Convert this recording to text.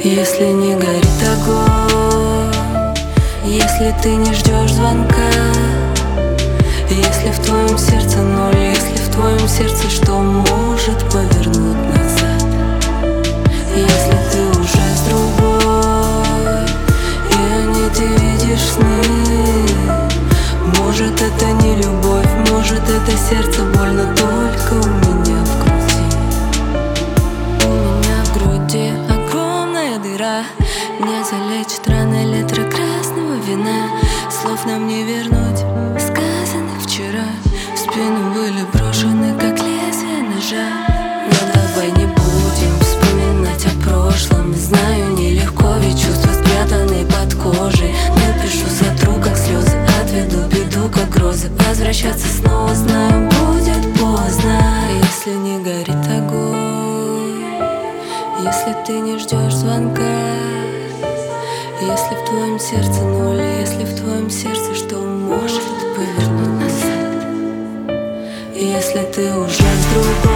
Если не горит огонь, если ты не ждешь звонка, если в твоем сердце ноль, если в твоем сердце что может повернуть назад, если ты уже с другой, и о ней ты видишь сны, может это не любовь, может это сердце больно только у меня в груди. У меня в груди огромная дыра, не залечит раны литра красного вина. Слов нам не вернуть, сказанных вчера, в спину были брошены, как лезвие ножа. Но давай не будем вспоминать о прошлом. Знаю, нелегко, ведь чувства спрятаны под кожей. Напишу, сотру, как слезы, отведу беду, как грозы. Возвращаться снова, знаю, будет поздно. Если не горит огонь, если ты не ждешь звонка, если в твоем сердце ноль, если в твоем сердце что может повернуть назад, если ты уже с другой.